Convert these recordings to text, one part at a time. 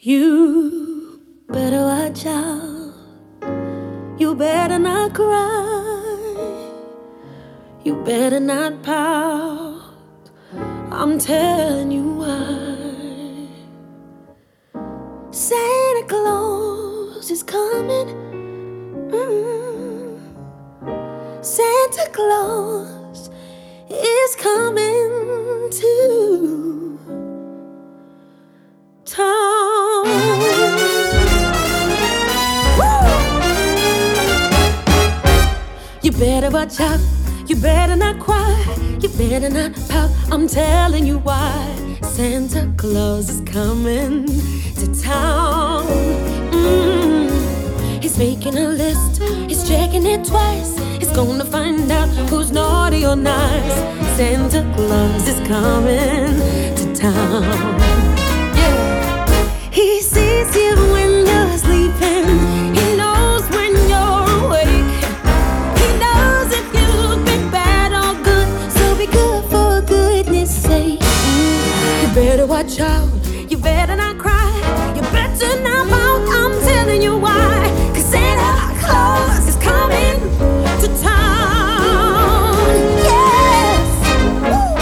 You better watch out. You better not cry. You better not pout. I'm telling you why. Santa Claus is coming. Santa Claus is coming to town. You better watch out. You better not cry. You better not pout. I'm telling you why. Santa Claus is coming to town. He's making a list. He's checking it twice. He's gonna find out who's naughty or nice. Santa Claus is coming to town. Yeah. He sees you when you're sleeping. He knows when you're awake. He knows if you've been bad or good. So be good for goodness sake. You better watch out. You better not cry. You better not pout. I'm telling you why. 'Cause Santa Claus is coming to town. Yes. Woo.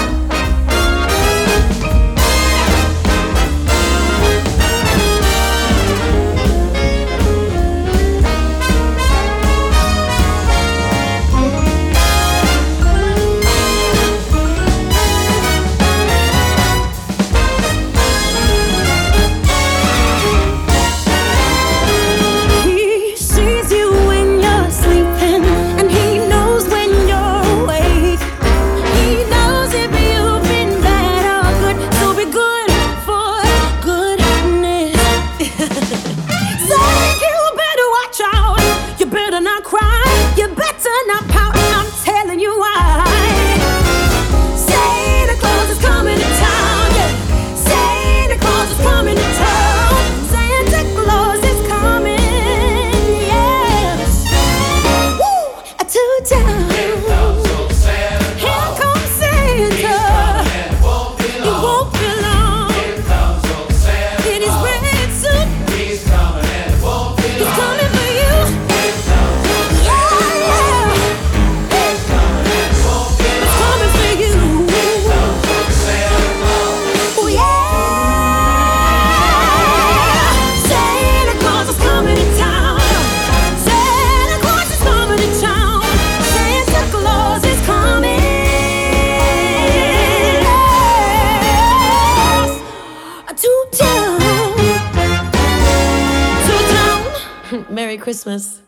Merry Christmas.